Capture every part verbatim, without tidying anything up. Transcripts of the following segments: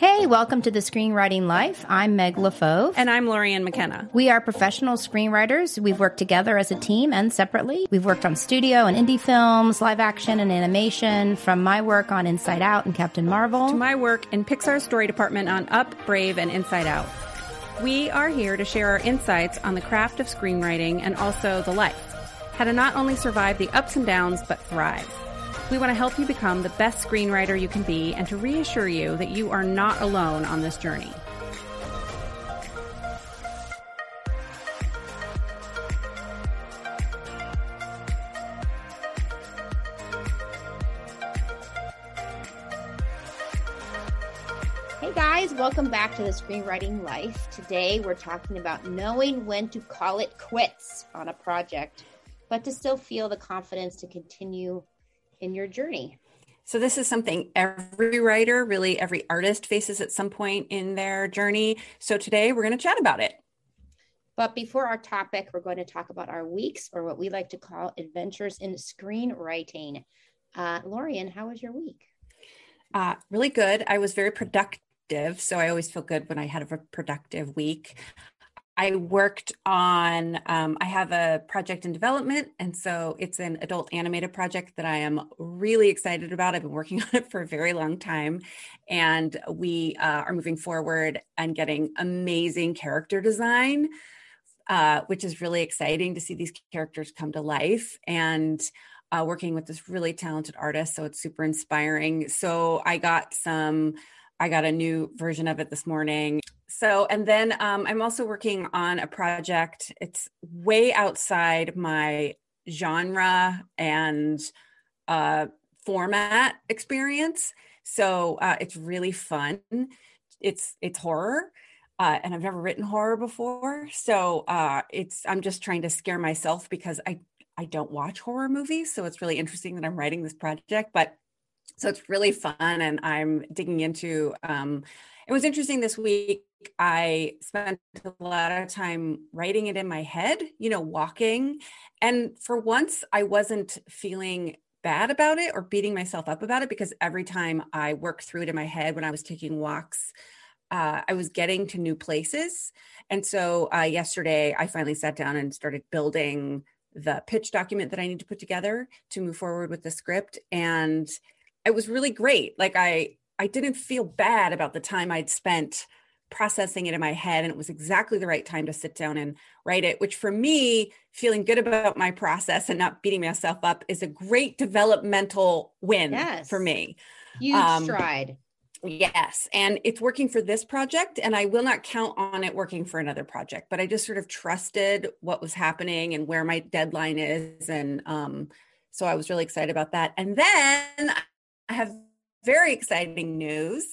Hey, welcome to the Screenwriting Life. I'm Meg LaFauve. And I'm Lorianne McKenna. We are professional screenwriters. We've worked together as a team and separately. We've worked on studio and indie films, live action and animation, from my work on Inside Out and Captain Marvel to my work in Pixar's story department on Up, Brave, and Inside Out. We are here to share our insights on the craft of screenwriting and also the life. How to not only survive the ups and downs, but thrive. We want to help you become the best screenwriter you can be and to reassure you that you are not alone on this journey. Hey guys, welcome back to the Screenwriting Life. Today we're talking about knowing when to call it quits on a project, but to still feel the confidence to continue in your journey. So this is something every writer, really every artist faces at some point in their journey. So today we're going to chat about it. But before our topic, we're going to talk about our weeks, or what we like to call adventures in screenwriting. Uh, Lorianne, how was your week? Uh, really good. I was very productive. So I always feel good when I had a productive week. I worked on, um, I have a project in development, and so it's an adult animated project that I am really excited about. I've been working on it for a very long time, and we uh, are moving forward and getting amazing character design, uh, which is really exciting to see these characters come to life, and uh, working with this really talented artist. So it's super inspiring. So I got some, I got a new version of it this morning. So, and then um, I'm also working on a project. It's way outside my genre and uh, format experience. So uh, it's really fun. It's it's horror, uh, and I've never written horror before. So uh, it's I'm just trying to scare myself because I I don't watch horror movies. So it's really interesting that I'm writing this project, but so it's really fun, and I'm digging into. Um, it was interesting this week. I spent a lot of time writing it in my head, you know, walking. And for once, I wasn't feeling bad about it or beating myself up about it, because every time I worked through it in my head when I was taking walks, uh, I was getting to new places. And so uh, yesterday, I finally sat down and started building the pitch document that I need to put together to move forward with the script. And it was really great. Like I, I didn't feel bad about the time I'd spent processing it in my head, and it was exactly the right time to sit down and write it, which for me, feeling good about my process and not beating myself up is a great developmental win Yes. for me. Huge um, stride. Yes. And it's working for this project, and I will not count on it working for another project, but I just sort of trusted what was happening and where my deadline is. And um, so I was really excited about that. And then I have very exciting news.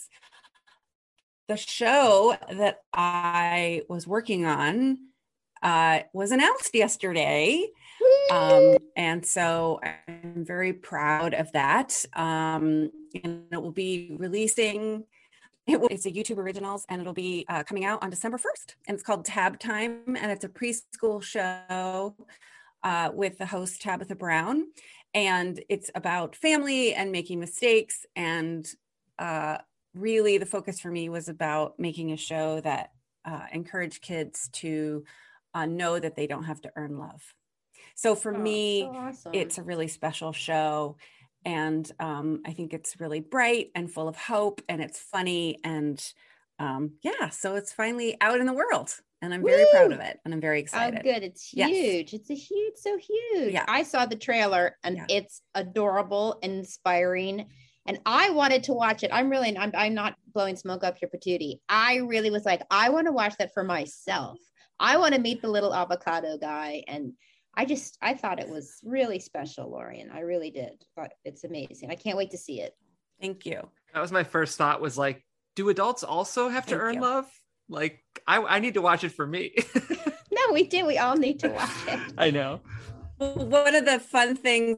The show that I was working on uh, was announced yesterday. Um, and so I'm very proud of that. Um, and it will be releasing, it will, it's a YouTube Originals, and it'll be uh, coming out on December first. And it's called Tab Time, and it's a preschool show uh, with the host Tabitha Brown. And it's about family and making mistakes, and uh, really the focus for me was about making a show that uh, encouraged kids to uh, know that they don't have to earn love. So for oh, me, so awesome. It's a really special show. And um, I think it's really bright and full of hope, and it's funny. And um, yeah, so it's finally out in the world, and I'm Woo! very proud of it, and I'm very excited. Oh, good. It's huge. Yes. It's a huge, so huge. Yeah. I saw the trailer, and yeah. it's adorable and inspiring. And I wanted to watch it. I'm really, I'm, I'm not blowing smoke up your patootie. I really was like, I want to watch that for myself. I want to meet the little avocado guy. And I just, I thought it was really special, Lorianne. I really did. But it's amazing. I can't wait to see it. Thank you. That was my first thought, was like, do adults also have to Thank earn you. love? Like, I, I need to watch it for me. No, we do. We all need to watch it. I know. One of the fun things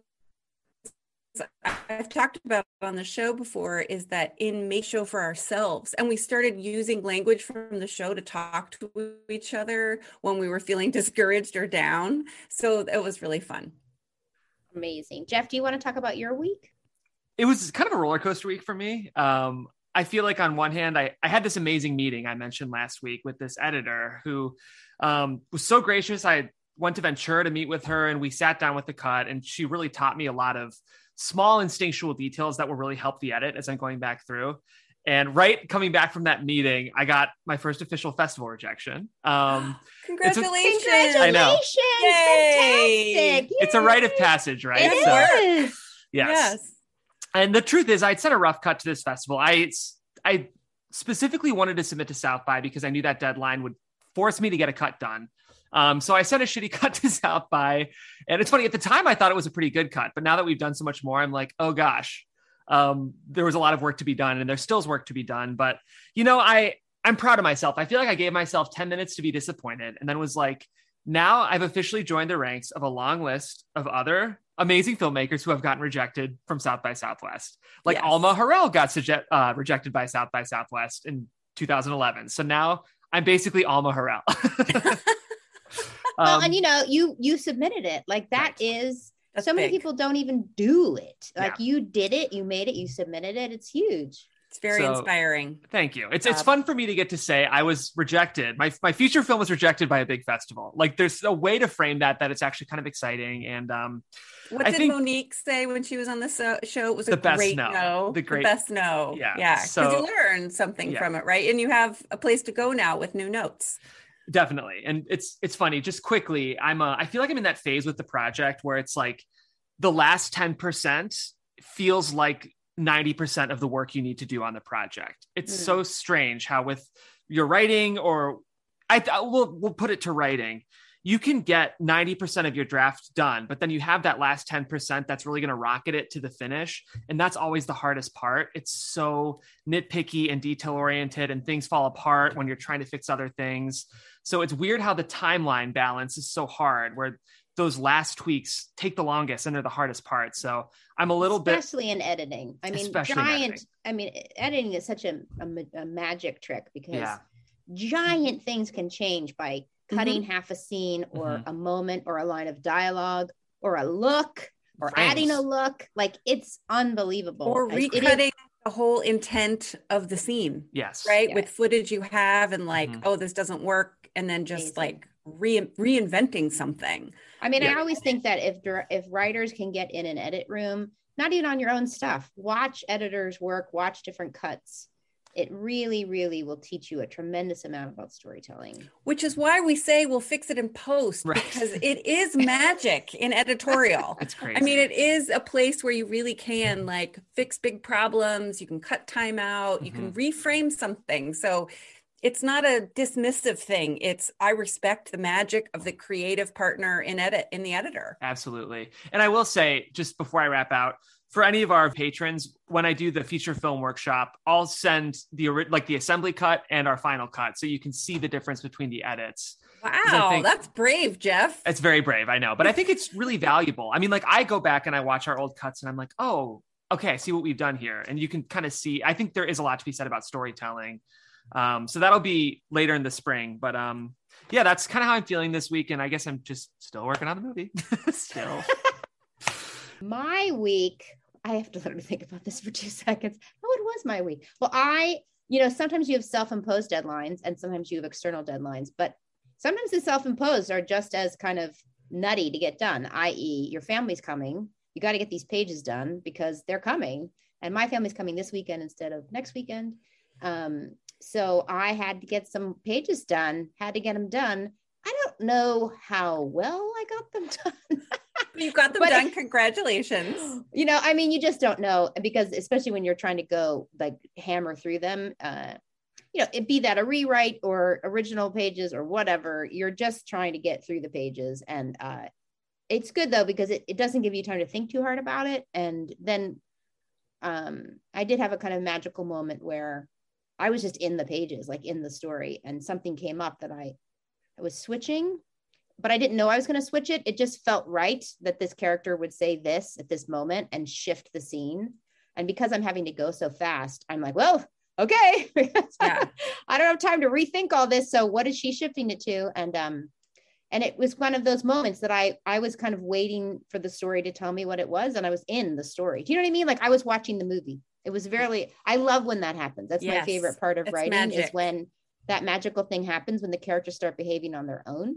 I've talked about on the show before is that in Make Show for Ourselves, and we started using language from the show to talk to each other when we were feeling discouraged or down. So it was really fun. Amazing. Jeff, do you want to talk about your week? It was kind of a roller coaster week for me. Um, I feel like on one hand, I, I had this amazing meeting I mentioned last week with this editor who um, was so gracious. I went to Ventura to meet with her and we sat down with the cut, and she really taught me a lot of small instinctual details that will really help the edit as I'm going back through. And right coming back from that meeting, I got my first official festival rejection. Um, Congratulations. A, Congratulations. I know. Yay. Fantastic. Yay. It's a rite of passage, right? It so, is. Yes. yes. And the truth is, I'd sent a rough cut to this festival. I, I specifically wanted to submit to South by because I knew that deadline would force me to get a cut done. Um, so I sent a shitty cut to South by, and it's funny, at the time I thought it was a pretty good cut, but now that we've done so much more, I'm like, oh gosh, um, there was a lot of work to be done, and there still is work to be done. But, you know, I, I'm proud of myself. I feel like I gave myself ten minutes to be disappointed, and then was like, now I've officially joined the ranks of a long list of other amazing filmmakers who have gotten rejected from South by Southwest. Like yes. Alma Harrell got suge- uh, rejected by South by Southwest in two thousand eleven. So now I'm basically Alma Harrell. Well, um, and you know, you you submitted it. Like that right. is That's so many big. people don't even do it. Like Yeah. you did it, you made it, you submitted it. It's huge. It's very So- inspiring. Thank you. It's Uh, it's fun for me to get to say I was rejected. My my feature film was rejected by a big festival. Like there's a way to frame that that it's actually kind of exciting. And um, What I did think- Monique say when she was on the so- show? It was The a best great no. no. The great- best no. Yeah. Yeah. Because So- you learn something Yeah. from it, right? And you have a place to go now with new notes. Definitely. And it's it's funny, just quickly, I'm a, I feel like I'm in that phase with the project where it's like the last ten percent feels like ninety percent of the work you need to do on the project. It's Mm. so strange how with your writing, or I we'll, we'll put it to writing, you can get ninety percent of your draft done, but then you have that last ten percent that's really going to rocket it to the finish. And that's always the hardest part. It's so nitpicky and detail oriented, and things fall apart when you're trying to fix other things. So it's weird how the timeline balance is so hard, where those last tweaks take the longest and they're the hardest part. So I'm a little bit, especially in editing. I mean, Especially in giant. editing. I mean, editing is such a, a, ma- a magic trick because Yeah. giant things can change by cutting half a scene or Mhm. a moment or a line of dialogue or a look or Frames. adding a look. Like it's unbelievable. Or I- it is- recutting the whole intent of the scene, yes. right? Yeah. With footage you have and like, Mhm. oh, this doesn't work. And then just Amazing. like re- reinventing something. I mean, Yeah. I always think that if dir- if writers can get in an edit room, not even on your own stuff, watch editors work, watch different cuts. It really, really will teach you a tremendous amount about storytelling. Which is why we say we'll fix it in post, Right. because it is magic in editorial. It's crazy. I mean, it is a place where you really can like fix big problems. You can cut time out. You can reframe something. So it's not a dismissive thing. It's, I respect the magic of the creative partner in edit, in the editor. Absolutely. And I will say, just before I wrap out, for any of our patrons, when I do the feature film workshop, I'll send the ori- like the assembly cut and our final cut, so you can see the difference between the edits. Wow, think- that's brave, Jeff. It's very brave, I know, but I think it's really valuable. I mean, like I go back and I watch our old cuts and I'm like, oh, okay, I see what we've done here. And you can kind of see, I think there is a lot to be said about storytelling. Um, so that'll be later in the spring, but um, yeah, that's kind of how I'm feeling this week. And I guess I'm just still working on the movie still. My week, I have to let me think about this for two seconds. Oh, it was my week. Well, I, you know, sometimes you have self-imposed deadlines and sometimes you have external deadlines, but sometimes the self-imposed are just as kind of nutty to get done, that is your family's coming. You got to get these pages done because they're coming. And my family's coming this weekend instead of next weekend. Um, so I had to get some pages done, had to get them done. I don't know how well I got them done. You got them But- done. Congratulations. You know, I mean, you just don't know, because especially when you're trying to go like hammer through them, uh, you know, it be that a rewrite or original pages or whatever, you're just trying to get through the pages. And uh, it's good though, because it, it doesn't give you time to think too hard about it. And then um, I did have a kind of magical moment where I was just in the pages, like in the story, and something came up that I, I was switching, but I didn't know I was going to switch it. It just felt right that this character would say this at this moment and shift the scene. And because I'm having to go so fast, I'm like, well, okay, Yeah. I don't have time to rethink all this. So what is she shifting it to? And, um, and it was one of those moments that I, I was kind of waiting for the story to tell me what it was. And I was in the story. Do you know what I mean? Like I was watching the movie. It was very, I love when that happens. That's yes, my favorite part of writing magic. Is when that magical thing happens, when the characters start behaving on their own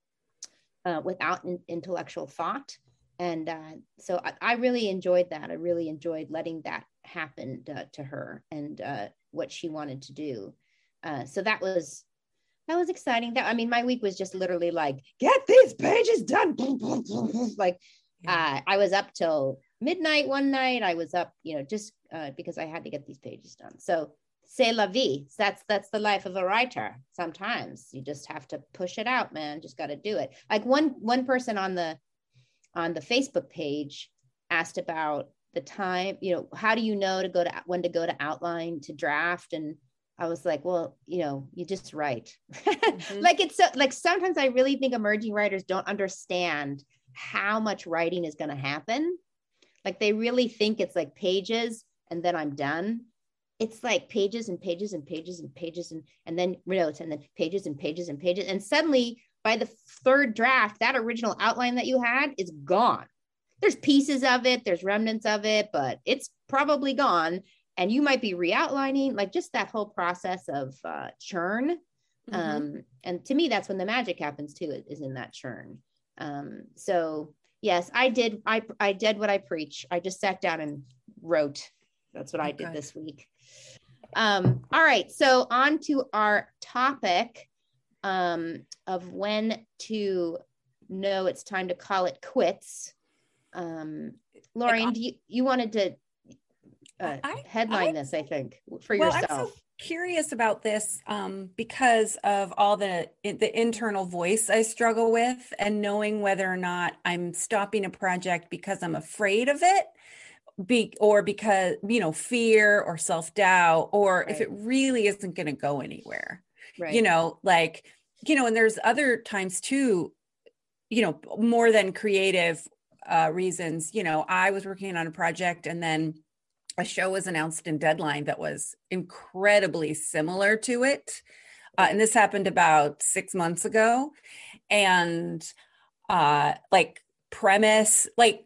uh, without in, intellectual thought. And uh, so I, I really enjoyed that. I really enjoyed letting that happen uh, to her and uh, what she wanted to do. Uh, so that was, that was exciting. That, I mean, my week was just literally like, get these pages done. Like uh, I was up till midnight one night. I was up, you know, just uh, because I had to get these pages done. So c'est la vie. That's, that's the life of a writer. Sometimes you just have to push it out, man. Just got to do it. Like one, one person on the, on the Facebook page asked about the time, you know, how do you know to go to, when to go to outline to draft? And I was like, well, you know, you just write. Mm-hmm. Like it's so, like, sometimes I really think emerging writers don't understand how much writing is going to happen. Like they really think it's like pages and then I'm done. It's like pages and pages and pages and pages and, and then notes and then pages and pages and pages. And suddenly by the third draft, that original outline that you had is gone. There's pieces of it, there's remnants of it, but it's probably gone. And you might be re-outlining, like just that whole process of uh, churn. Mm-hmm. Um, and to me, that's when the magic happens too, is in that churn. Um, so yes, I did. I, I did what I preach. I just sat down and wrote. That's what okay. I did this week. Um, all right. So on to our topic um, of when to know it's time to call it quits. Um, Lorien, do you, you wanted to uh, I, headline I, this, I think, for well, yourself. I'm so curious about this um, because of all the the internal voice I struggle with, and knowing whether or not I'm stopping a project because I'm afraid of it, be, or because, you know, fear or self-doubt, or right. if it really isn't going to go anywhere, right. you know, like, you know, and there's other times too, you know, more than creative uh, reasons. You know, I was working on a project and then a show was announced in Deadline that was incredibly similar to it. Uh, and this happened about six months ago. And uh, like premise, like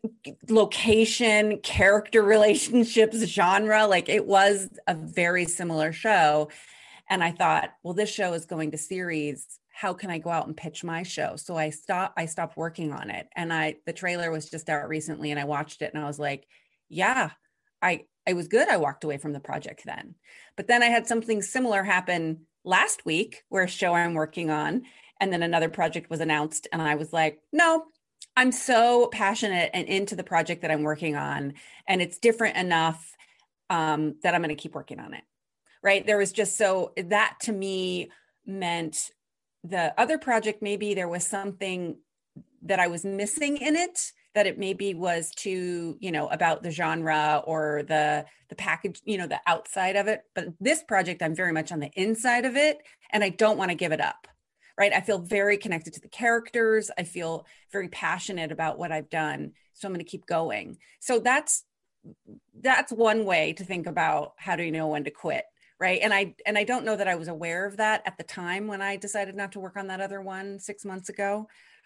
location, character relationships, genre, like it was a very similar show. And I thought, well, this show is going to series. How can I go out and pitch my show? So I stopped, I stopped working on it. And I, the trailer was just out recently and I watched it and I was like, yeah, I, it was good. I walked away from the project then. But then I had something similar happen last week where a show I'm working on, and then another project was announced. And I was like, no, I'm so passionate and into the project that I'm working on. And it's different enough um, that I'm going to keep working on it. Right. There was just, so that to me meant the other project, maybe there was something that I was missing in it, that it maybe was too, you know, about the genre or the the package, you know, the outside of it. But this project, I'm very much on the inside of it and I don't want to give it up, right? I feel very connected to the characters. I feel very passionate about what I've done. So I'm going to keep going. So that's, that's one way to think about how do you know when to quit, right? And I, and I don't know that I was aware of that at the time when I decided not to work on that other one six months ago.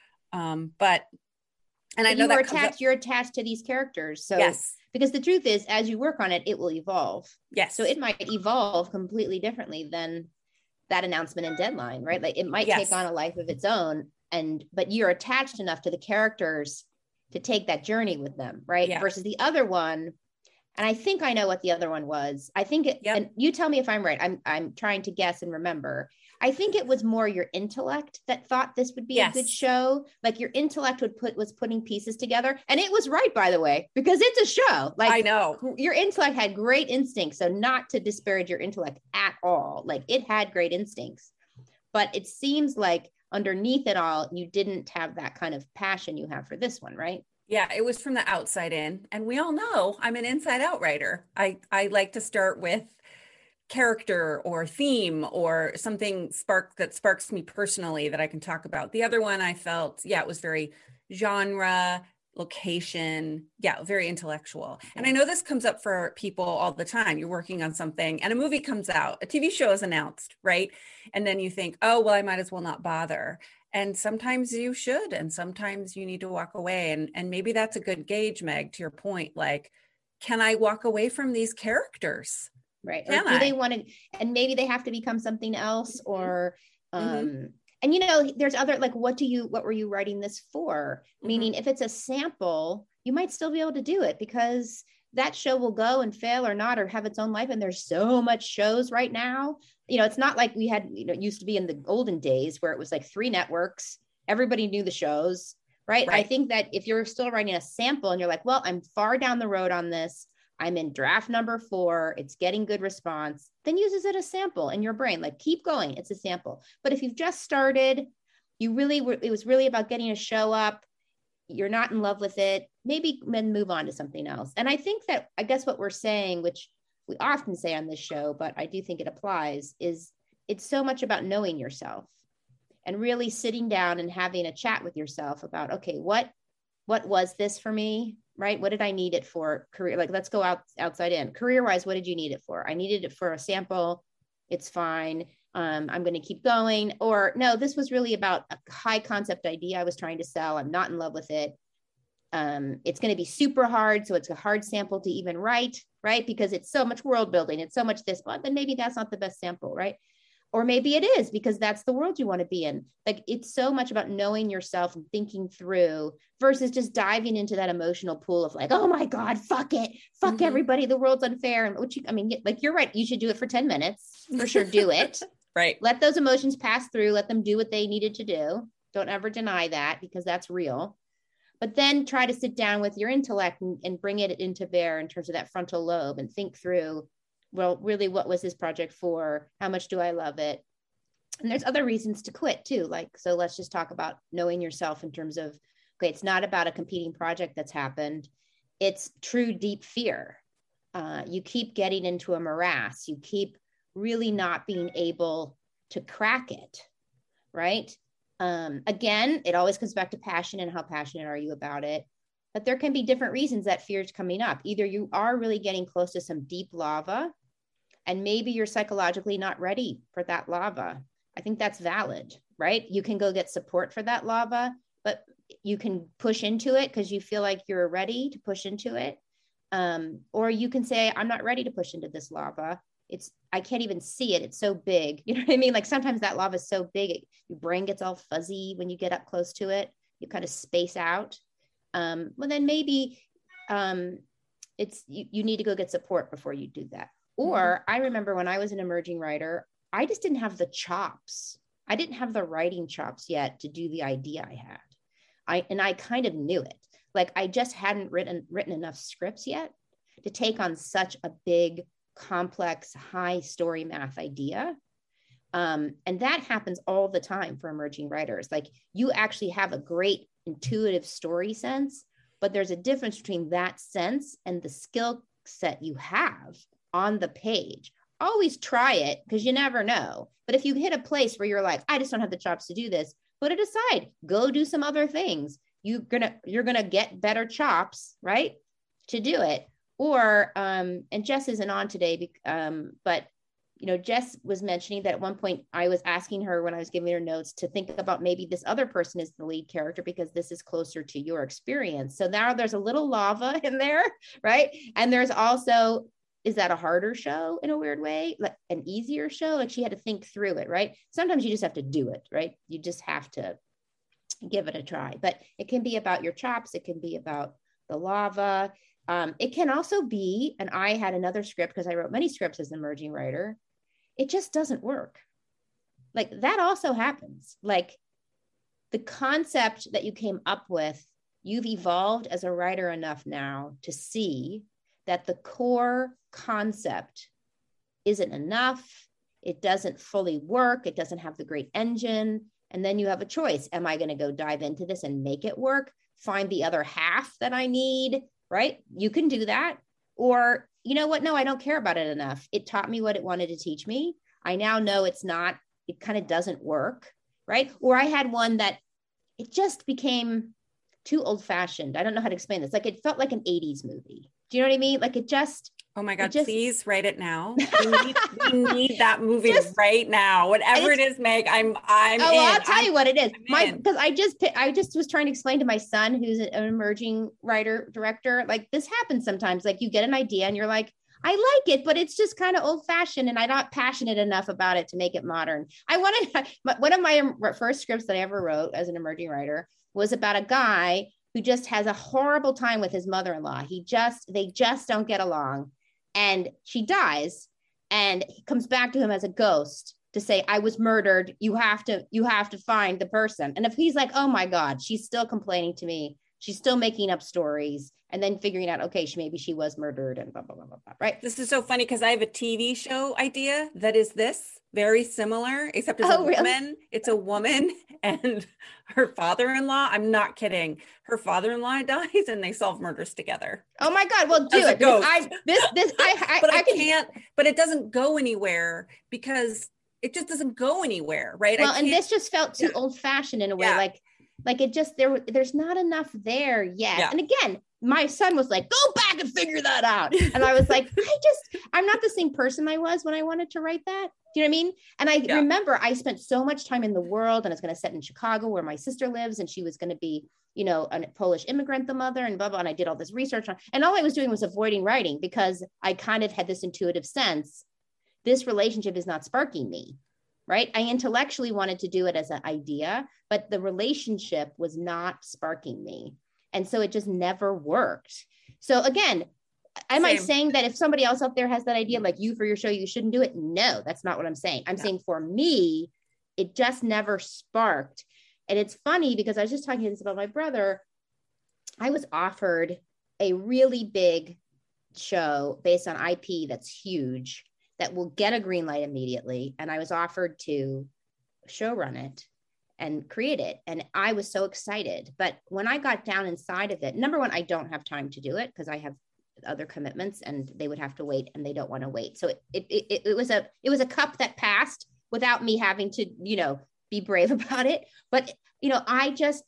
Um, but And but I know you that are attached, you're attached to these characters. So, yes. because the truth is, as you work on it, it will evolve. Yes. So it might evolve completely differently than that announcement in Deadline, right? Like it might yes. take on a life of its own. And, but you're attached enough to the characters to take that journey with them, right? Yeah. Versus the other one. And I think I know what the other one was. I think it, yep. and you tell me if I'm right. I'm, I'm trying to guess and remember. I think it was more your intellect that thought this would be yes. a good show. Like your intellect would put, was putting pieces together. And it was right, by the way, because it's a show. Like I know your intellect had great instincts. So not to disparage your intellect at all. Like it had great instincts, but it seems like underneath it all, you didn't have that kind of passion you have for this one, right? Yeah, it was from the outside in. And we all know I'm an inside out writer. I, I like to start with character or theme or something spark that sparks me personally that I can talk about. The other one I felt, yeah, it was very genre, location, yeah, very intellectual. And I know this comes up for people all the time. You're working on something and a movie comes out, a T V show is announced, right? And then you think, oh, well, I might as well not bother. And sometimes you should, and sometimes you need to walk away. And, and maybe that's a good gauge, Meg, to your point, like, can I walk away from these characters? Right. Can or do I? They want to, and maybe they have to become something else or, um, mm-hmm. and you know, there's other, like, what do you, what were you writing this for? Mm-hmm. Meaning if it's a sample, you might still be able to do it because that show will go and fail or not, or have its own life. And there's so much shows right now. You know, it's not like we had, you know, it used to be in the olden days where it was like three networks, everybody knew the shows, right? right? I think that if you're still writing a sample and you're like, well, I'm far down the road on this, I'm in draft number four, it's getting good response, then use it as a sample in your brain. Like, keep going, it's a sample. But if you've just started, you really were, it was really about getting a show up, you're not in love with it, maybe then move on to something else. And I think that, I guess what we're saying, which we often say on this show, but I do think it applies, is it's so much about knowing yourself and really sitting down and having a chat with yourself about, okay, what, what was this for me? Right? What did I need it for? Career, like, let's go out outside in. Career-wise, what did you need it for? I needed it for a sample. It's fine. Um, I'm going to keep going. Or no, this was really about a high concept idea I was trying to sell. I'm not in love with it. Um, it's going to be super hard. So it's a hard sample to even write, right? Because it's so much world building. It's so much this, but then maybe that's not the best sample, right? Or maybe it is because that's the world you want to be in. Like, it's so much about knowing yourself and thinking through versus just diving into that emotional pool of like, oh my God, fuck it. Fuck mm-hmm. everybody. The world's unfair. And which you, I mean, like, you're right. You should do it for ten minutes for sure. Do it. Right. Let those emotions pass through. Let them do what they needed to do. Don't ever deny that because that's real. But then try to sit down with your intellect and, and bring it into bear in terms of that frontal lobe and think through, well, really, what was this project for? How much do I love it? And there's other reasons to quit too. Like, so let's just talk about knowing yourself in terms of, okay, it's not about a competing project that's happened. It's true deep fear. Uh, you keep getting into a morass. You keep really not being able to crack it, right? Um, again, it always comes back to passion and how passionate are you about it? But there can be different reasons that fear is coming up. Either you are really getting close to some deep lava, and maybe you're psychologically not ready for that lava. I think that's valid, right? You can go get support for that lava, but you can push into it because you feel like you're ready to push into it. Um, or you can say, I'm not ready to push into this lava. It's, I can't even see it. It's so big. You know what I mean? Like, sometimes that lava is so big, it, your brain gets all fuzzy when you get up close to it. You kind of space out. Um, well, then maybe um, it's, you, you need to go get support before you do that. Or I remember when I was an emerging writer, I just didn't have the chops. I didn't have the writing chops yet to do the idea I had. I, and I kind of knew it. Like, I just hadn't written, written enough scripts yet to take on such a big, complex, high story math idea. Um, and that happens all the time for emerging writers. Like, you actually have a great intuitive story sense, but there's a difference between that sense and the skill set you have on the page. Always try it because you never know. But if you hit a place where you're like, I just don't have the chops to do this, put it aside, go do some other things. You're gonna, you're gonna get better chops, right, to do it. Or, um, and Jess isn't on today, um, but you know, Jess was mentioning that at one point I was asking her when I was giving her notes to think about maybe this other person is the lead character because this is closer to your experience. So now there's a little lava in there, right? And there's also, is that a harder show in a weird way? Like an easier show? Like, she had to think through it, right? Sometimes you just have to do it, right? You just have to give it a try. But it can be about your chops. It can be about the lava. Um, it can also be, and I had another script because I wrote many scripts as an emerging writer. It just doesn't work. Like, that also happens. Like, the concept that you came up with, you've evolved as a writer enough now to see that the core concept isn't enough. It doesn't fully work. It doesn't have the great engine. And then you have a choice. Am I going to go dive into this and make it work? Find the other half that I need, right? You can do that. Or, you know what? No, I don't care about it enough. It taught me what it wanted to teach me. I now know it's not, it kind of doesn't work, right? Or I had one that it just became too old fashioned. I don't know how to explain this. Like, it felt like an eighties movie. Do you know what I mean? Like, it just, Oh my God, just, please write it now. We need, we need that movie just, right now. Whatever it is, Meg, I'm, I'm Oh, in. I'll tell I'm, you what it is. I'm My, because I just, I just was trying to explain to my son, who's an emerging writer, director, like this happens sometimes. Like you get an idea and you're like, I like it, but it's just kind of old fashioned and I'm not passionate enough about it to make it modern. I wanted, one of my first scripts that I ever wrote as an emerging writer was about a guy who just has a horrible time with his mother-in-law. He just, they just don't get along. And she dies and he comes back to him as a ghost to say, I was murdered. You have to, you have to find the person. And if he's like, oh my God, she's still complaining to me. She's still making up stories and then figuring out, okay, she, maybe she was murdered and blah, blah, blah, blah, blah, right? This is so funny because I have a T V show idea that is this very similar, except it's oh, a woman. Really? It's a woman and her father-in-law. I'm not kidding. Her father-in-law dies and they solve murders together. Oh my God. Well, do it. I, this, this, I, I, but I, I can't, can... but it doesn't go anywhere because it just doesn't go anywhere. Right. Well, and this just felt too yeah. old fashioned in a way. Yeah. Like, like it just, there, there's not enough there yet. Yeah. And again, my son was like, go back and figure that out. And I was like, I just, I'm not the same person I was when I wanted to write that. Do you know what I mean? And I yeah. remember I spent so much time in the world and I was going to set in Chicago where my sister lives. And she was going to be, you know, a Polish immigrant, the mother and blah, blah. And I did all this research on, and all I was doing was avoiding writing because I kind of had this intuitive sense. This relationship is not sparking me. Right. I intellectually wanted to do it as an idea, but the relationship was not sparking me. And so it just never worked. So again, am Same. I saying that if somebody else out there has that idea, like you for your show, you shouldn't do it? No, that's not what I'm saying. I'm no. saying for me, it just never sparked. And it's funny because I was just talking to this about my brother. I was offered a really big show based on I P that's huge, that will get a green light immediately. And I was offered to show run it and create it. And I was so excited. But when I got down inside of it, number one, I don't have time to do it because I have other commitments and they would have to wait and they don't want to wait. So it, it, it, it was a, it was a cup that passed without me having to, you know, be brave about it. But, you know, I just,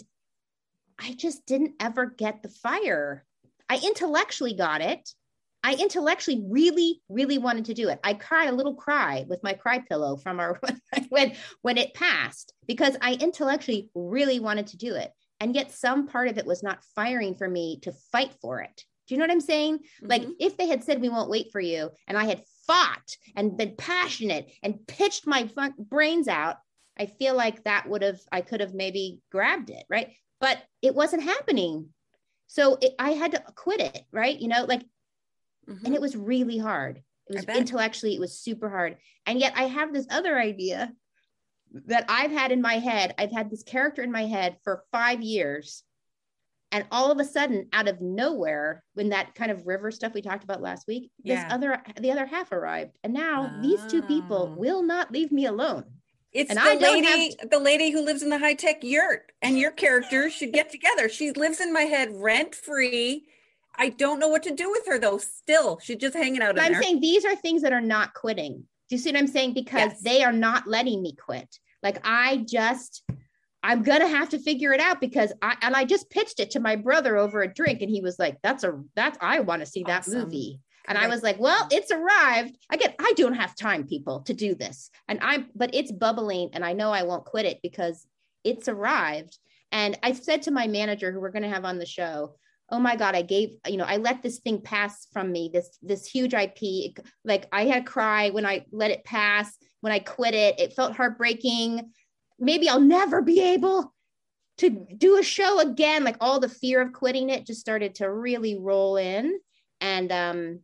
I just didn't ever get the fire. I intellectually got it. I intellectually really, really wanted to do it. I cried a little cry with my cry pillow from our, when, when it passed, because I intellectually really wanted to do it. And yet some part of it was not firing for me to fight for it. Do you know what I'm saying? Mm-hmm. Like if they had said, we won't wait for you. And I had fought and been passionate and pitched my fun- brains out. I feel like that would have, I could have maybe grabbed it. Right. But it wasn't happening. So it, I had to quit it. Right. You know, like, mm-hmm. and it was really hard. It was intellectually, it was super hard. And yet I have this other idea that I've had in my head. I've had this character in my head for five years. And all of a sudden, out of nowhere, when that kind of river stuff we talked about last week, this yeah. other, the other half arrived. And now oh. these two people will not leave me alone. It's and the I lady, to- the lady who lives in the high-tech yurt, and your character should get together. She lives in my head rent-free. I don't know what to do with her though. Still, she's just hanging out in I'm there. saying these are things that are not quitting. Do you see what I'm saying? Because yes. they are not letting me quit. Like I just, I'm going to have to figure it out because I, and I just pitched it to my brother over a drink and he was like, that's a, that's, I want to see that awesome. movie. And I was like, well, it's arrived. Again, I don't have time, people, to do this. And I'm, but it's bubbling and I know I won't quit it because it's arrived. And I said to my manager who we're going to have on the show, oh my God, I gave, you know, I let this thing pass from me, this, this huge I P. Like I had to cry when I let it pass, when I quit it, it felt heartbreaking. Maybe I'll never be able to do a show again. Like all the fear of quitting it just started to really roll in. And, um,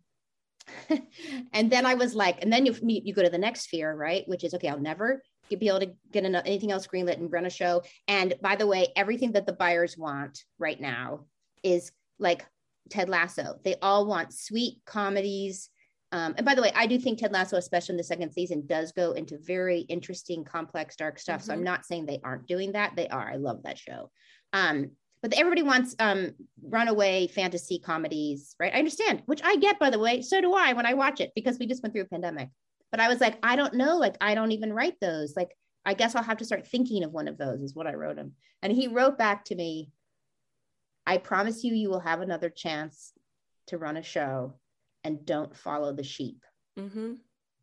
and then I was like, and then you you go to the next fear, right? Which is, okay, I'll never be able to get enough, anything else greenlit and run a show. And by the way, everything that the buyers want right now is like Ted Lasso. They all want sweet comedies. Um, and by the way, I do think Ted Lasso, especially in the second season, does go into very interesting, complex, dark stuff. Mm-hmm. So I'm not saying they aren't doing that. They are. I love that show. Um, but everybody wants um, runaway fantasy comedies, right? I understand, which I get, by the way. So do I when I watch it, because we just went through a pandemic. But I was like, I don't know. Like, I don't even write those. Like, I guess I'll have to start thinking of one of those is what I wrote him. And he wrote back to me, I promise you, you will have another chance to run a show. and don't follow the sheep. Mm-hmm.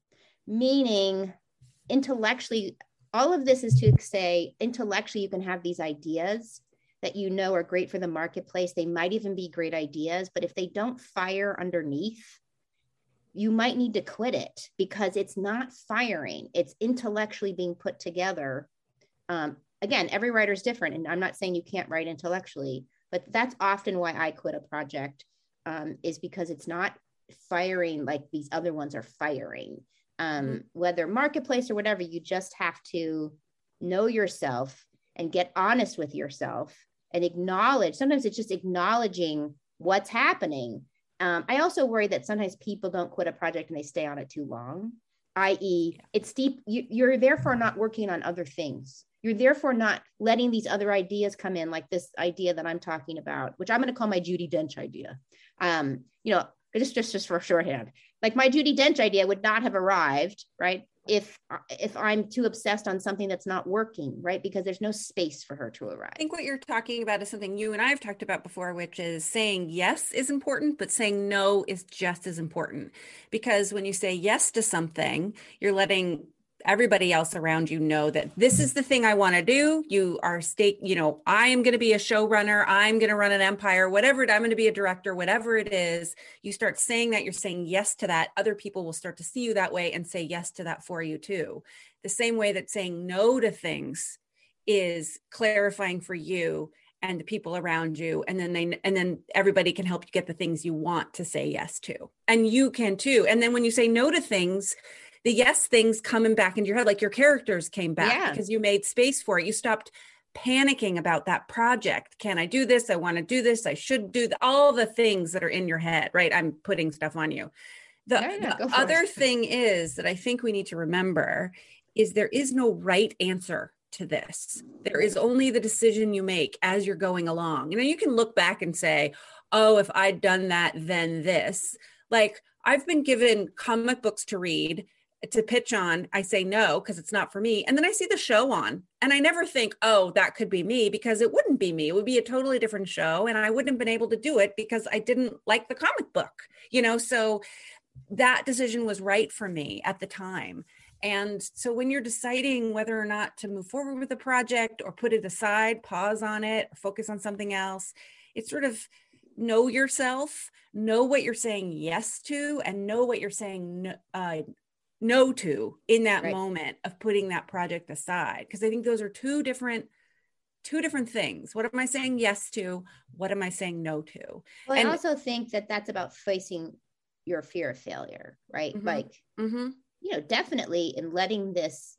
Meaning intellectually, all of this is to say intellectually, you can have these ideas that you know are great for the marketplace. They might even be great ideas, but if they don't fire underneath, you might need to quit it because it's not firing. It's intellectually being put together. Um, again, every writer is different. And I'm not saying you can't write intellectually, but that's often why I quit a project, um, is because it's not firing like these other ones are firing. Um, mm-hmm. Whether marketplace or whatever, you just have to know yourself and get honest with yourself and acknowledge. Sometimes it's just acknowledging what's happening. Um, I also worry that sometimes people don't quit a project and they stay on it too long, that is it's deep. You, you're therefore not working on other things. You're therefore not letting these other ideas come in, like this idea that I'm talking about, which I'm going to call my Judi Dench idea. Um, you know, just, just, just for shorthand, like my Judi Dench idea would not have arrived, right? If, if I'm too obsessed on something that's not working, right? Because there's no space for her to arrive. I think what you're talking about is something you and I have talked about before, which is saying yes is important, but saying no is just as important. Because when you say yes to something, you're letting everybody else around you know that this is the thing I want to do. You are state, you know, I am going to be a showrunner. I'm going to run an empire, whatever it, I'm going to be a director, whatever it is. You start saying that, you're saying yes to that. Other people will start to see you that way and say yes to that for you too. The same way that saying no to things is clarifying for you and the people around you. And then they, and then everybody can help you get the things you want to say yes to. And you can too. And then when you say no to things, the yes things coming back into your head, like your characters came back yeah. because you made space for it. You stopped panicking about that project. Can I do this? I want to do this. I should do the, all the things that are in your head, right? I'm putting stuff on you. The, yeah, yeah, the other it. thing is that I think we need to remember is there is no right answer to this. There is only the decision you make as you're going along. You know, you can look back and say, oh, if I'd done that, then this. Like I've been given comic books to read, to pitch on, I say no, because it's not for me. And then I see the show on and I never think, oh, that could be me, because it wouldn't be me. It would be a totally different show. And I wouldn't have been able to do it because I didn't like the comic book, you know? So that decision was right for me at the time. And so when you're deciding whether or not to move forward with a project or put it aside, pause on it, or focus on something else, it's sort of know yourself, know what you're saying yes to, and know what you're saying no, uh, no to in that right. moment of putting that project aside. Because I think those are two different, two different things. What am I saying yes to? What am I saying no to? Well, and, I also think that that's about facing your fear of failure, right? Mm-hmm. Like, mm-hmm. you know, definitely in letting this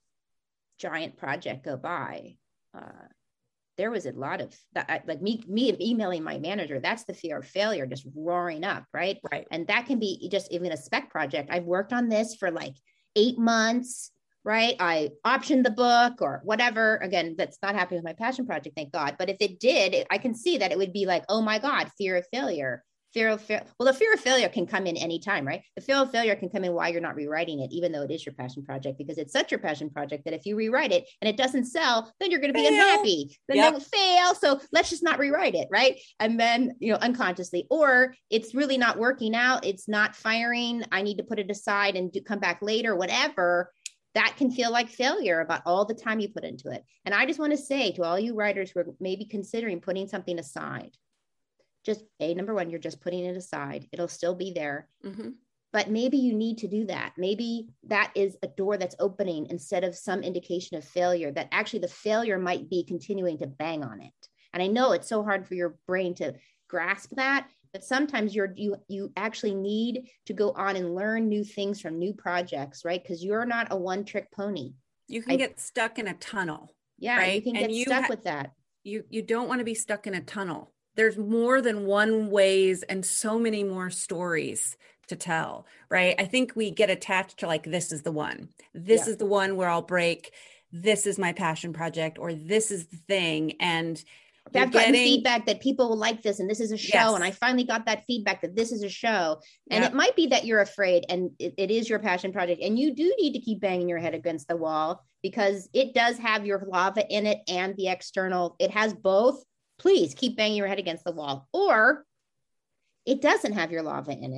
giant project go by, uh, there was a lot of that, like me, me emailing my manager, that's the fear of failure just roaring up, right? Right. And that can be just even a spec project. I've worked on this for like eight months, right? I optioned the book or whatever. Again, that's not happening with my passion project, thank God. But if it did, it, I can see that it would be like, oh my God, fear of failure. Fear of failure. Well, the fear of failure can come in anytime, right? The fear of failure can come in while you're not rewriting it, even though it is your passion project, because it's such your passion project that if you rewrite it and it doesn't sell, then you're going to be fail. unhappy. Then yep. they'll fail. So let's just not rewrite it, right? And then, you know, unconsciously, or it's really not working out. It's not firing. I need to put it aside and do, come back later, whatever. That can feel like failure about all the time you put into it. And I just want to say to all you writers who are maybe considering putting something aside, just a number one, you're just putting it aside. It'll still be there. Mm-hmm. But maybe you need to do that. Maybe that is a door that's opening instead of some indication of failure, that actually the failure might be continuing to bang on it. And I know it's so hard for your brain to grasp that, but sometimes you're, you, you actually need to go on and learn new things from new projects, right? Because you're not a one trick pony. You can I, get stuck in a tunnel. Yeah, right? You can and get you stuck ha- with that. You, you don't want to be stuck in a tunnel. There's more than one ways and so many more stories to tell, right? I think we get attached to like, this is the one, this yeah. is the one where I'll break. This is my passion project, or this is the thing. And I've gotten getting... feedback that people will like this, and this is a show. Yes. And I finally got that feedback that this is a show. And yep. it might be that you're afraid, and it, it is your passion project. And you do need to keep banging your head against the wall, because it does have your lava in it and the external. It has both. Please keep banging your head against the wall. Or it doesn't have your lava in it,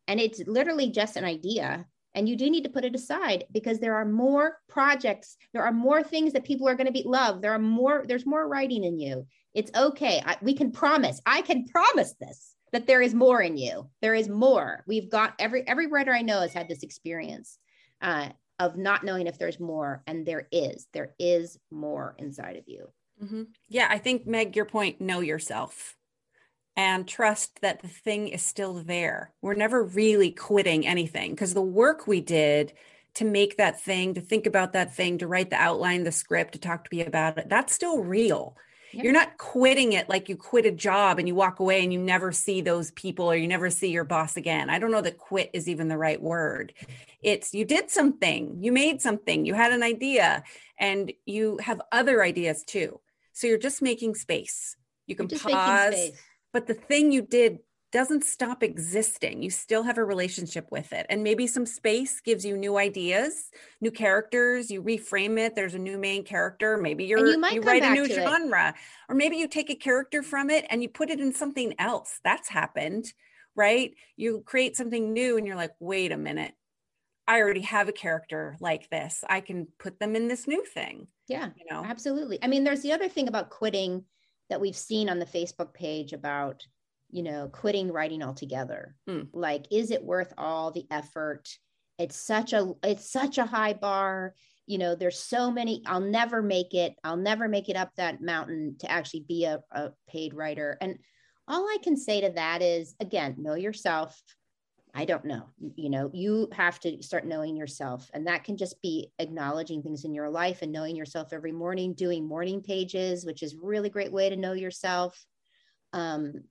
and it's literally just an idea. And you do need to put it aside because there are more projects. There are more things that people are going to be love. There are more, there's more writing in you. It's okay. I, we can promise, I can promise this, that there is more in you. There is more. We've got every, every writer I know has had this experience uh, of not knowing if there's more, and there is, there is more inside of you. Mm-hmm. Yeah. I think, Meg, your point, know yourself. And trust that the thing is still there. We're never really quitting anything because the work we did to make that thing, to think about that thing, to write the outline, the script, to talk to me about it, that's still real. Yep. You're not quitting it like you quit a job and you walk away and you never see those people or you never see your boss again. I don't know that quit is even the right word. It's you did something, you made something, you had an idea, and you have other ideas too. So you're just making space. You can pause. But the thing you did doesn't stop existing. You still have a relationship with it. And maybe some space gives you new ideas, new characters. You reframe it. There's a new main character. Maybe you're, you, you write a new genre. It. Or maybe you take a character from it and you put it in something else. That's happened, right? You create something new and you're like, wait a minute. I already have a character like this. I can put them in this new thing. Yeah, you know, absolutely. I mean, there's the other thing about quitting that we've seen on the Facebook page about, you know, quitting writing altogether. Mm. Like, is it worth all the effort? It's such a, it's such a high bar. You know, there's so many, I'll never make it. I'll never make it up that mountain to actually be a, a paid writer. And all I can say to that is, again, know yourself. I don't know, you know, you have to start knowing yourself, and that can just be acknowledging things in your life and knowing yourself every morning, doing morning pages, which is a really great way to know yourself. Um,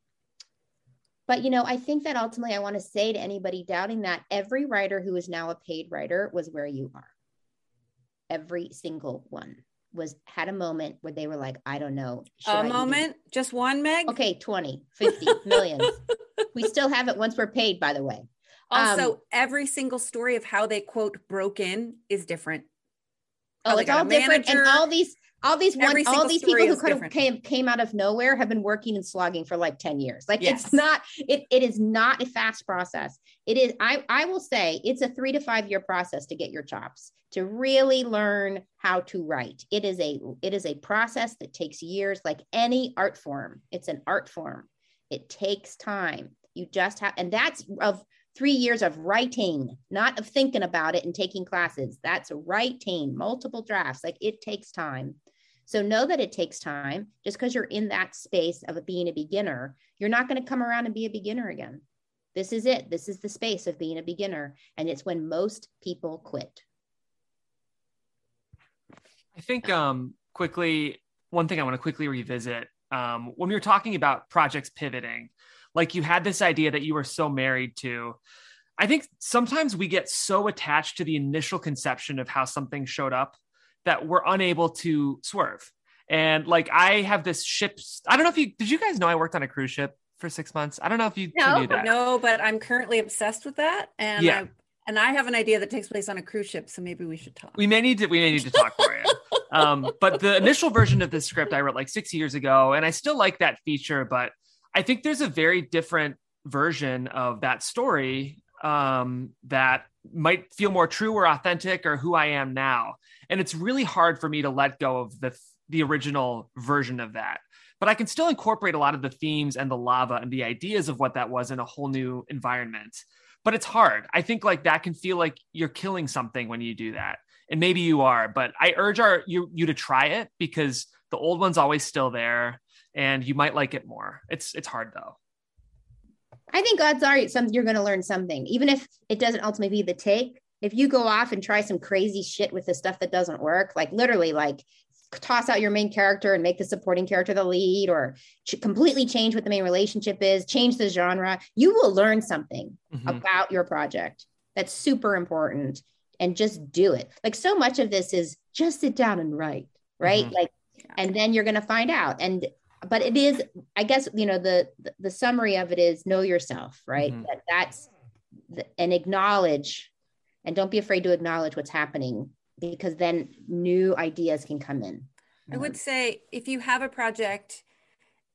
but, you know, I think that ultimately I want to say to anybody doubting that every writer who is now a paid writer was where you are. Every single one was had a moment where they were like, I don't know. A I moment, even... just one, Meg? Okay, twenty, fifty, millions. We still have it once we're paid, by the way. Also, um, every single story of how they quote broke in is different. Oh, it's all different. And all these, all these, one, all these people who kind of came, came out of nowhere have been working and slogging for like ten years. Like yes. It's not, it, it is not a fast process. It is, I, I will say it's a three to five year process to get your chops, to really learn how to write. It is a, it is a process that takes years, like any art form. It's an art form. It takes time. You just have, and that's of three years of writing, not of thinking about it and taking classes. That's writing, multiple drafts. Like it takes time. So know that it takes time. Just because you're in that space of being a beginner, you're not going to come around and be a beginner again. This is it. This is the space of being a beginner. And it's when most people quit. I think um, quickly, one thing I want to quickly revisit, um, when we were talking about projects pivoting, like you had this idea that you were so married to. I think sometimes we get so attached to the initial conception of how something showed up that we're unable to swerve. And like, I have this ship. I don't know if you, did you guys know I worked on a cruise ship for six months? I don't know if you no, knew that. No, but I'm currently obsessed with that. And yeah. I, and I have an idea that takes place on a cruise ship. So maybe we should talk. We may need to, we may need to talk for you. Um, but the initial version of this script I wrote like six years ago, and I still like that feature, but I think there's a very different version of that story um, that might feel more true or authentic or who I am now. And it's really hard for me to let go of the, the original version of that. But I can still incorporate a lot of the themes and the lava and the ideas of what that was in a whole new environment. But it's hard. I think like that can feel like you're killing something when you do that. And maybe you are, but I urge our, you, you to try it because the old one's always still there. And you might like it more. It's it's hard though. I think odds are some you're going to learn something, even if it doesn't ultimately be the take. If you go off and try some crazy shit with the stuff that doesn't work, like literally, like toss out your main character and make the supporting character the lead, or ch- completely change what the main relationship is, change the genre, you will learn something mm-hmm. about your project. That's super important, and just do it. Like so much of this is just sit down and write, right? Mm-hmm. Like, and then you're going to find out. And but it is, I guess, you know, the, the, the summary of it is know yourself, right? Mm-hmm. That that's, the, and acknowledge, and don't be afraid to acknowledge what's happening, because then new ideas can come in. I would say if you have a project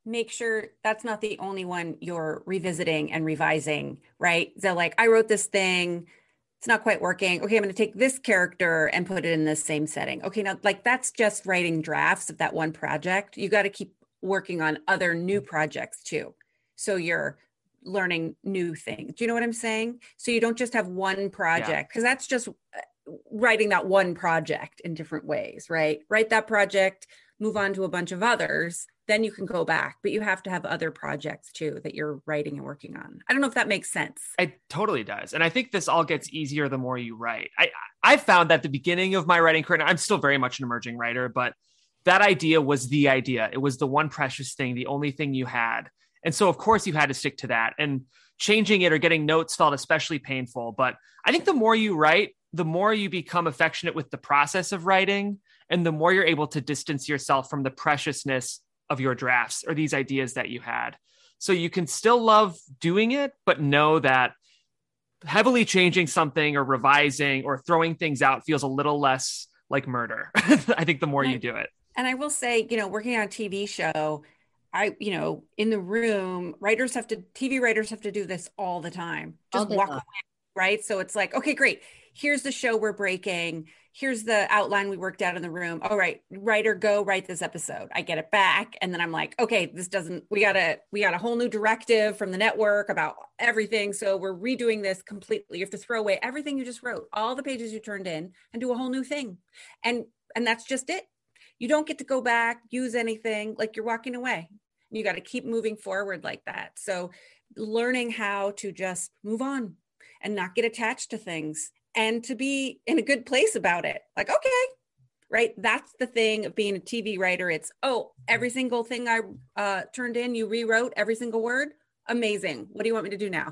make sure that's not the only one you're revisiting and revising, right? So like, I wrote this thing, it's not quite working. Okay, I'm going to take this character and put it in the same setting. Okay, now like that's just writing drafts of that one project. You got to keep working on other new projects too. So you're learning new things. Do you know what I'm saying? So you don't just have one project, because yeah. that's just writing that one project in different ways, right? Write that project, move on to a bunch of others, then you can go back, but you have to have other projects too that you're writing and working on. I don't know if that makes sense. It totally does. And I think this all gets easier the more you write. I I found that the beginning of my writing career, I'm still very much an emerging writer, but that idea was the idea. It was the one precious thing, the only thing you had. And so of course you had to stick to that, and changing it or getting notes felt especially painful. But I think the more you write, the more you become affectionate with the process of writing, and the more you're able to distance yourself from the preciousness of your drafts or these ideas that you had. So you can still love doing it, but know that heavily changing something or revising or throwing things out feels a little less like murder. I think the more and you do it. And I will say, you know, working on a T V show, I, you know, in the room, writers have to, T V writers have to do this all the time. Just walk away, right? So it's like, okay, great. Here's the show we're breaking. Here's the outline we worked out in the room. All right, writer, go write this episode. I get it back. And then I'm like, okay, this doesn't, we got a, we got a whole new directive from the network about everything. So we're redoing this completely. You have to throw away everything you just wrote, all the pages you turned in, and do a whole new thing. And, and that's just it. You don't get to go back, use anything, like you're walking away. You got to keep moving forward like that. So learning how to just move on and not get attached to things, and to be in a good place about it. Like, okay, right? That's the thing of being a T V writer. It's, oh, every single thing I uh, turned in, you rewrote every single word. Amazing. What do you want me to do now?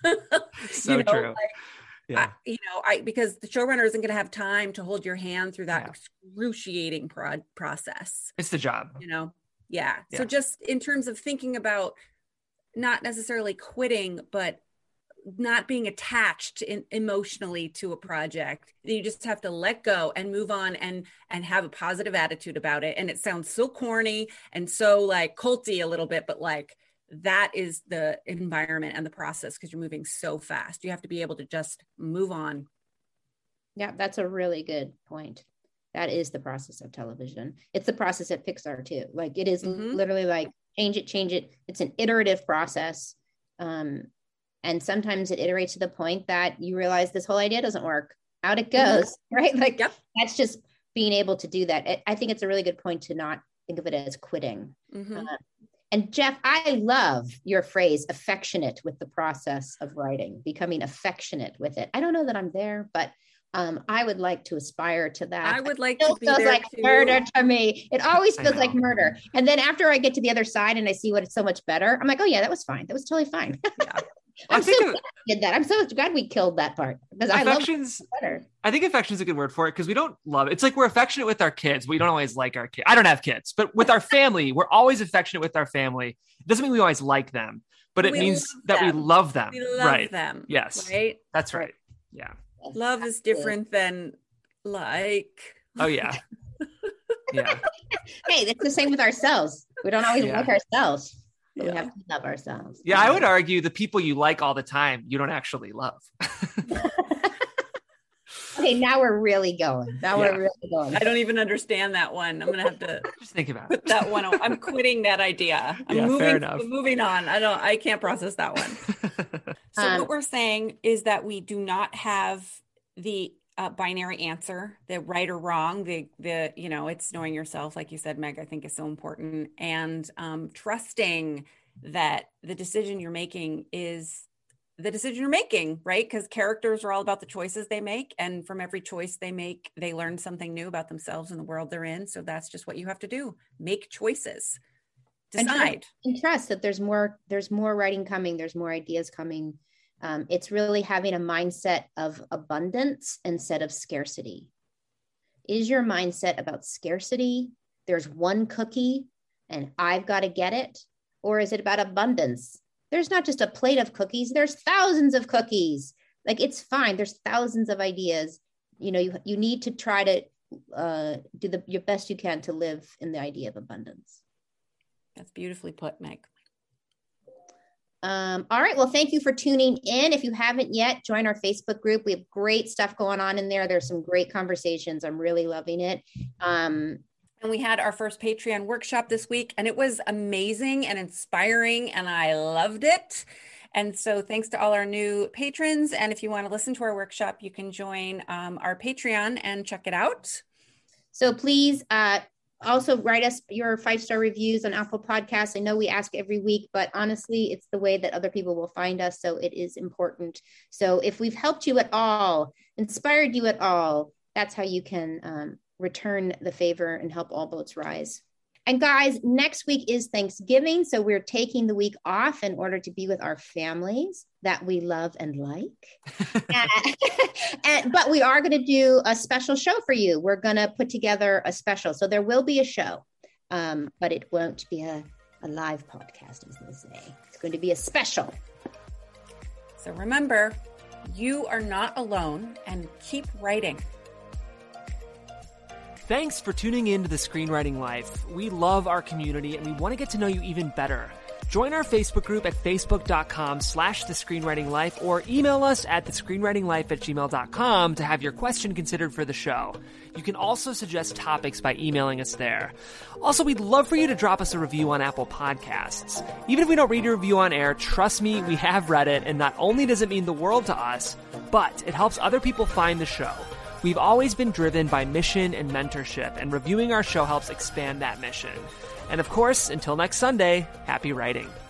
So you know, true. Like, yeah. I, you know, I, because the showrunner isn't going to have time to hold your hand through that yeah. excruciating pro- process. It's the job, you know? Yeah. yeah. So just in terms of thinking about not necessarily quitting, but not being attached in, emotionally to a project. You just have to let go and move on, and and have a positive attitude about it. And it sounds so corny and so like culty a little bit, but like that is the environment and the process, because you're moving so fast. You have to be able to just move on. Yeah, that's a really good point. That is the process of television. It's the process at Pixar too. Like it is mm-hmm. literally like change it, change it. It's an iterative process. Um, And sometimes it iterates to the point that you realize this whole idea doesn't work. Out it goes, mm-hmm. right? Like yep. that's just being able to do that. I think it's a really good point to not think of it as quitting. Mm-hmm. Uh, and Jeff, I love your phrase, affectionate with the process of writing, becoming affectionate with it. I don't know that I'm there, but um, I would like to aspire to that. I would like it to be feels there like too. Murder to me. It always feels like murder. And then after I get to the other side and I see what it's so much better, I'm like, oh yeah, that was fine. That was totally fine. Yeah. I'm I think so glad we did that. I'm so glad we killed that part, because I love it better. I think affection is a good word for it, because we don't love it. It's like we're affectionate with our kids. We don't always like our kids. I don't have kids, but with our family, we're always affectionate with our family. It doesn't mean we always like them, but it we means that we love them. We love right. them. Yes. Right. That's right. Yeah. Yes, love is different than like. Oh yeah. Yeah. Hey, it's the same with ourselves. We don't always yeah. like ourselves. But yeah. we have to love ourselves. Yeah, I would argue the people you like all the time, you don't actually love. Okay, now we're really going. Now yeah. we're really going. I don't even understand that one. I'm gonna have to just think about put it. that one. I'm quitting that idea. I'm yeah, moving. Fair enough. Moving on. I don't. I can't process that one. So um, what we're saying is that we do not have the uh, binary answer, the right or wrong. The the you know, it's knowing yourself, like you said, Meg. I think is so important, and um, trusting that the decision you're making is the decision you're making, right? Because characters are all about the choices they make. And from every choice they make, they learn something new about themselves and the world they're in. So that's just what you have to do. Make choices. Decide. And trust that there's more, there's more writing coming. There's more ideas coming. Um, it's really having a mindset of abundance instead of scarcity. Is your mindset about scarcity? There's one cookie and I've got to get it. Or is it about abundance? There's not just a plate of cookies, there's thousands of cookies. Like, it's fine. There's thousands of ideas. You know, you, you need to try to uh, do the your best you can to live in the idea of abundance. That's beautifully put, Meg. Um, all right. Well, thank you for tuning in. If you haven't yet, join our Facebook group. We have great stuff going on in there. There's some great conversations. I'm really loving it. Um, and we had our first Patreon workshop this week, and it was amazing and inspiring, and I loved it. And so thanks to all our new patrons. And if you want to listen to our workshop, you can join um, our Patreon and check it out. So please, uh, also write us your five-star reviews on Apple Podcasts. I know we ask every week, but honestly, it's the way that other people will find us. So it is important. So if we've helped you at all, inspired you at all, that's how you can um, return the favor and help all boats rise. And guys, next week is Thanksgiving. So we're taking the week off in order to be with our families that we love and like. and, and, but we are going to do a special show for you. We're going to put together a special. So there will be a show, um, but it won't be a, a live podcast, as they say. It's going to be a special. So remember, you are not alone, and keep writing. Thanks for tuning in to The Screenwriting Life. We love our community and we want to get to know you even better. Join our Facebook group at facebook.com slash The Screenwriting Life or email us at thescreenwritinglife at gmail dot com to have your question considered for the show. You can also suggest topics by emailing us there. Also, we'd love for you to drop us a review on Apple Podcasts. Even if we don't read your review on air, trust me, we have read it, and not only does it mean the world to us, but it helps other people find the show. We've always been driven by mission and mentorship, and reviewing our show helps expand that mission. And of course, until next Sunday, happy writing.